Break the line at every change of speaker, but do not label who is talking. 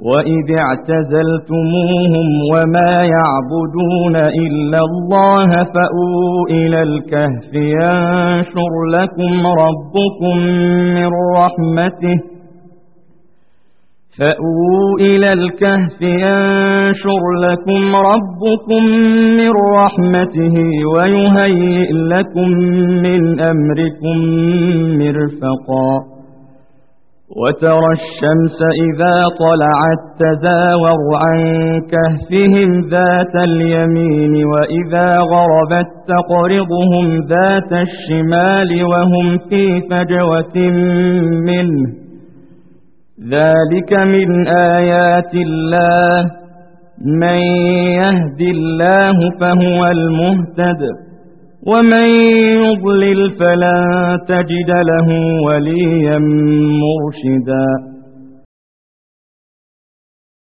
وإذ اعتزلتموهم وما يعبدون إلا الله فأووا إلى الكهف ينشر لكم ربكم من رحمته ويهيئ لكم من أمركم مرفقا وترى الشمس إذا طلعت تزاور عن كهفهم ذات اليمين وإذا غربت تقرضهم ذات الشمال وهم في فجوة منه ذلك من آيات الله من يهد الله فهو المهتد ومن يضلل فلن تجد له وليا مرشدا